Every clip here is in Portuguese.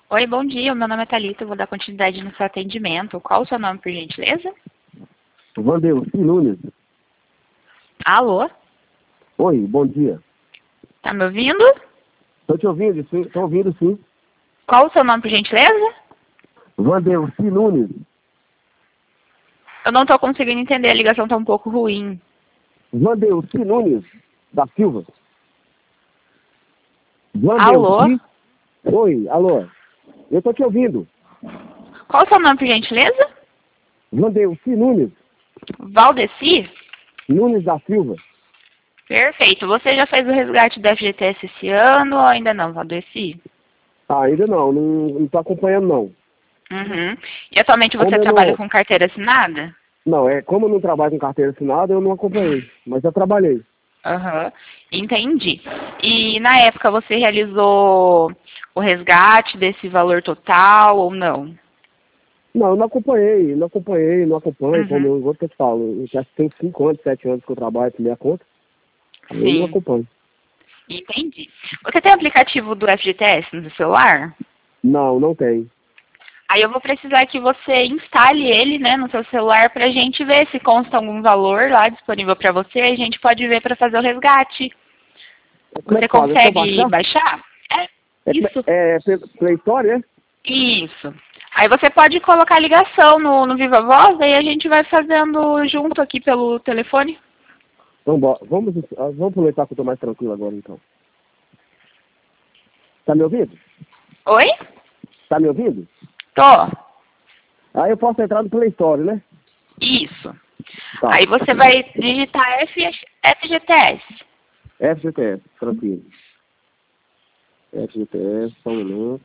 Oi, bom dia. Meu nome é Thalita. Eu vou dar continuidade no seu atendimento. Qual o seu nome, por gentileza? Vandelci Nunes. Alô? Oi, bom dia. Tá me ouvindo? Estou te ouvindo, sim. Estou ouvindo, sim. Qual o seu nome, por gentileza? Vandelci Nunes. Eu não tô conseguindo entender. A ligação tá um pouco ruim. Vandelci Nunes da Silva. Alô? Vandelci. Oi, alô. Eu estou te ouvindo. Qual o seu nome, por gentileza? Vandelci Nunes. Valdeci? Nunes da Silva. Perfeito. Você já fez o resgate do FGTS esse ano ou ainda não, Valdeci? Ah, ainda não estou acompanhando, não. Uhum. E atualmente você Como eu trabalha não... com carteira assinada? Não, como eu não trabalho com carteira assinada, eu não acompanhei. Mas já trabalhei. Aham, entendi. E na época você realizou o resgate desse valor total ou não? Não, eu não acompanho, como Uhum, eu vou te falo. Eu já tenho 5 anos, 7 anos que eu trabalho por minha conta. Aí eu não sim, acompanho. entendi. Você tem aplicativo do FGTS no seu celular? Não tem. Aí eu vou precisar que você instale ele, né, no seu celular pra gente ver se consta algum valor lá disponível pra você, a gente pode ver pra fazer o resgate. Como é Você que faz? É só consegue baixar? baixar? É, isso. Play Store, é? Isso. Aí você pode colocar ligação no Viva Voz, daí a gente vai fazendo junto aqui pelo telefone. Então, vamos aproveitar que eu tô mais tranquilo agora, então. Tá me ouvindo? Oi? Tá me ouvindo? Tô. Aí eu posso entrar no Play Store, né? Isso. Tá. Aí você vai digitar FGTS. FGTS, tranquilo. FGTS, só um minuto.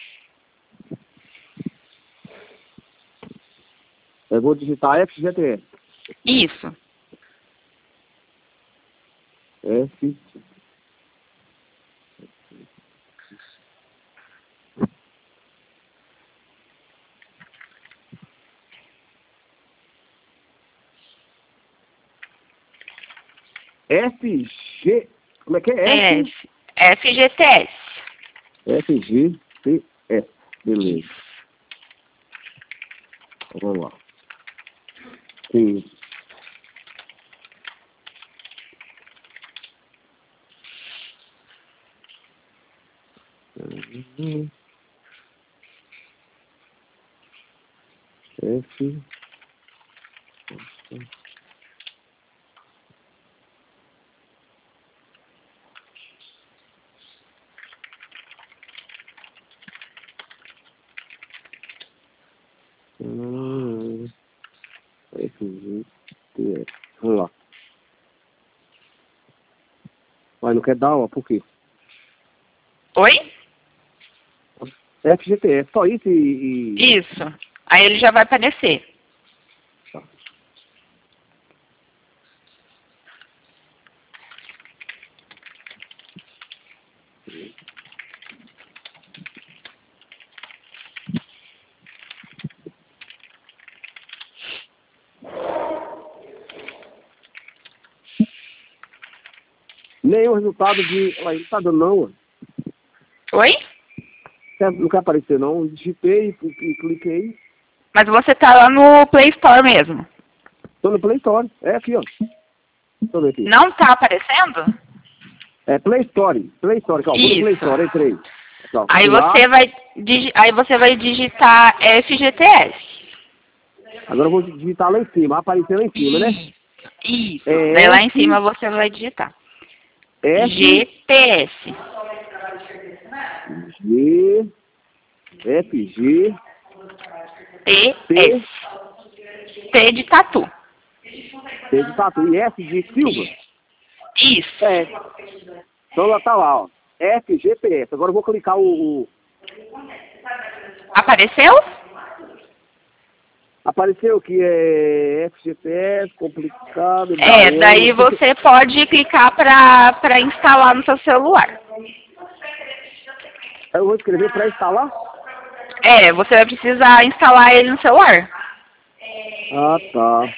Eu vou digitar FGTS. Isso. F... FG... Como é que é? FGTS. FGTS. Beleza. Então, vamos lá. Sim. F... FGTS. Vamos lá. Mas não quer dar, ó, por quê? Oi? FGTS, só isso Isso. Aí ele já vai aparecer. Tá. Nem o resultado de... Olha, não tá dando não, ó. Oi? Não quer aparecer não. Digitei e cliquei. Mas você tá lá no Play Store mesmo. Tô no Play Store. É aqui, ó. Deixa eu ver aqui. Não tá aparecendo? É Play Store. Play Store, calma. Vou no Play Isso. Store, entrei. Tá, Aí fui lá. aí você vai digitar FGTS. Agora eu vou digitar lá em cima. Aparecer lá em cima, né? Isso. Daí É lá em cima você vai digitar. GPS. G... F, G... TS. T de tatu. T de tatu. E S de Silva? Isso. É. Então lá tá lá, ó. FGPS. Agora eu vou clicar Apareceu? Apareceu que é FGPS, complicado, Daí você pode clicar para instalar no seu celular. Eu vou escrever para instalar? Você vai precisar instalar ele no celular. Ah, tá.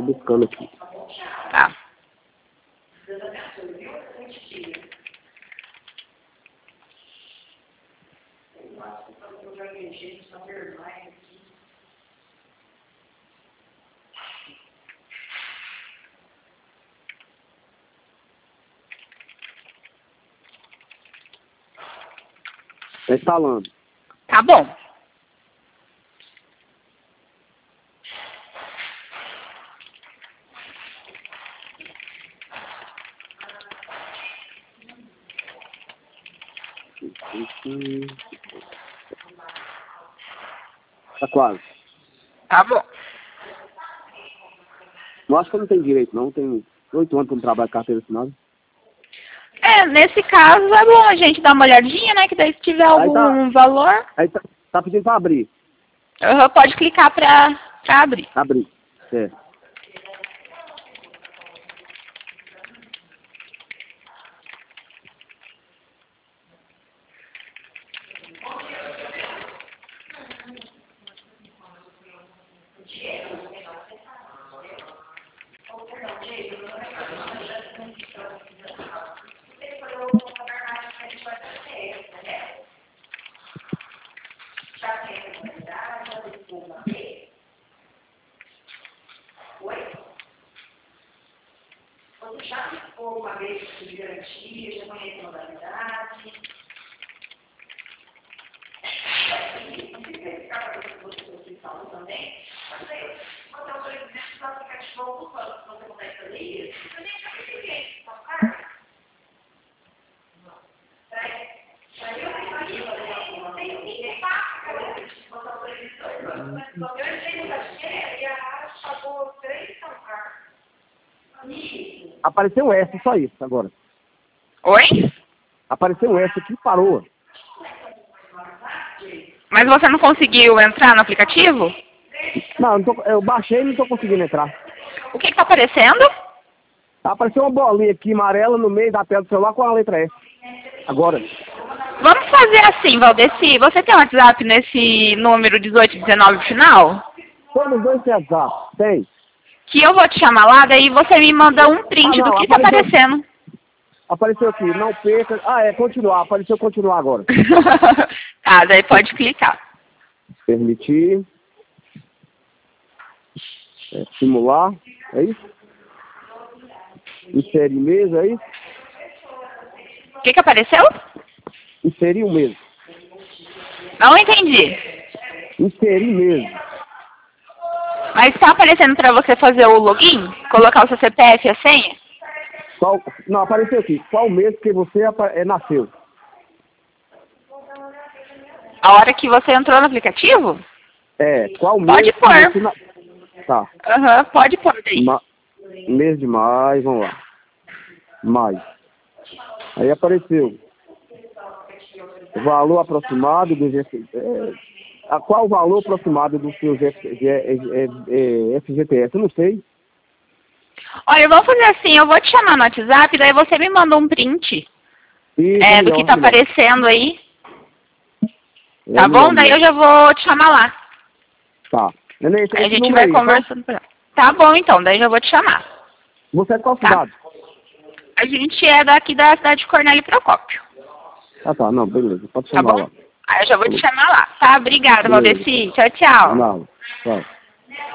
Tô buscando aqui. Tá. Tá instalando. Tá bom. Tá quase. Tá bom. Não acho que eu não tenho direito, não. Tem 8 anos que eu não trabalho com carteira assinada. É, nesse caso é bom a gente dar uma olhadinha, né? Que daí se tiver algum valor, Aí tá pedindo pra abrir. pode clicar pra abrir. Abrir. É. Você já ficou uma vez de garantia, já conhece a modalidade? Não sei se vai ficar para você falou também, mas aí, você autoriza dentro do aplicativo do banco, você consegue fazer isso? Você nem sabe o que é isso, tá claro? Eu entrei no cachê e a Ara pagou 3 carros. Apareceu um S, só isso agora. Oi? Apareceu um S aqui e parou. Mas você não conseguiu entrar no aplicativo? Não, eu baixei e não tô conseguindo entrar. O que tá aparecendo? Apareceu uma bolinha aqui amarela no meio da tela do celular com a letra S. Agora. Vamos fazer assim, Valdeci. Você tem um WhatsApp nesse número 1819 final? Todos dois têm WhatsApp. Tem. Que eu vou te chamar lá, daí você me manda um print do que tá aparecendo. Apareceu aqui, não perca. Ah, é continuar. Apareceu continuar agora. Tá, daí pode clicar. Permitir. Simular. É isso? Inserir mês, é isso? O que apareceu? Inserir o mês. Não entendi. Inserir mês. Mas tá aparecendo pra você fazer o login? Colocar o seu CPF e a senha? Não, apareceu aqui. Qual mês que você nasceu? A hora que você entrou no aplicativo? É, qual mês Pode que pôr. você Tá. Aham, pode pôr daí. Mês de maio, vamos lá. Maio. Aí apareceu. Valor aproximado do qual o valor aproximado do seu FGTS? Eu não sei. Olha, vamos fazer assim, eu vou te chamar no WhatsApp, daí você me manda um print do que tá aparecendo aí. Tá bom? Daí eu já vou te chamar lá. Tá. Aí a gente vai conversando. Tá bom, então, daí já vou te chamar. Você é de qual cidade? A gente é daqui da cidade de Cornélio Procópio. Ah, tá. Não, beleza. Pode chamar lá. Aí eu já vou te chamar lá. Tá? Obrigada, Valdeci. Tchau, tchau. Não. Tchau.